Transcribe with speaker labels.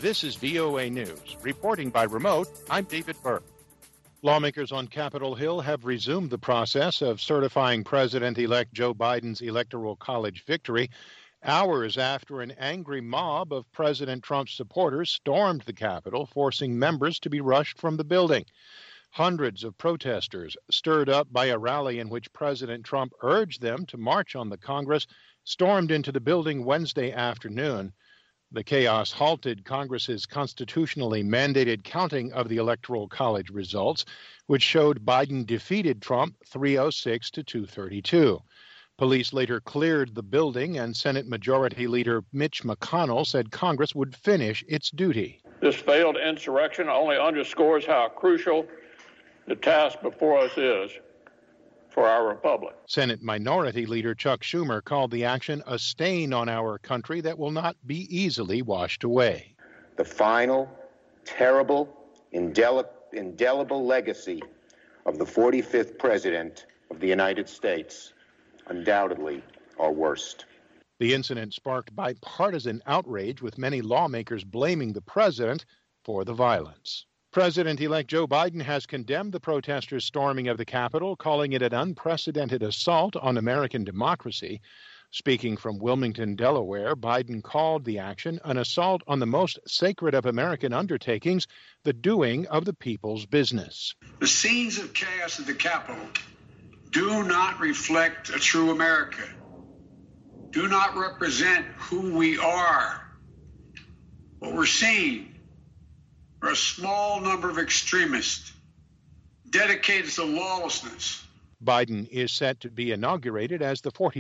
Speaker 1: This is VOA News. Reporting by remote, I'm David Burke. Lawmakers on Capitol Hill have resumed the process of certifying President-elect Joe Biden's Electoral College victory hours after an angry mob of President Trump's supporters stormed the Capitol, forcing members to be rushed from the building. Hundreds of protesters, stirred up by a rally in which President Trump urged them to march on the Congress, stormed into the building Wednesday afternoon. The chaos halted Congress's constitutionally mandated counting of the Electoral College results, which showed Biden defeated Trump 306 to 232. Police later cleared the building, and Senate Majority Leader Mitch McConnell said Congress would finish its duty.
Speaker 2: This failed insurrection only underscores how crucial the task before us is for our republic.
Speaker 1: Senate Minority Leader Chuck Schumer called the action a stain on our country that will not be easily washed away.
Speaker 3: The final, terrible, indelible legacy of the 45th President of the United States, undoubtedly our worst.
Speaker 1: The incident sparked bipartisan outrage, with many lawmakers blaming the president for the violence. President-elect Joe Biden has condemned the protesters' storming of the Capitol, calling it an unprecedented assault on American democracy. Speaking from Wilmington, Delaware, Biden called the action an assault on the most sacred of American undertakings, the doing of the people's business.
Speaker 4: The scenes of chaos at the Capitol do not reflect a true America, do not represent who we are. What we're seeing are a small number of extremists dedicated to lawlessness.
Speaker 1: Biden is set to be inaugurated as the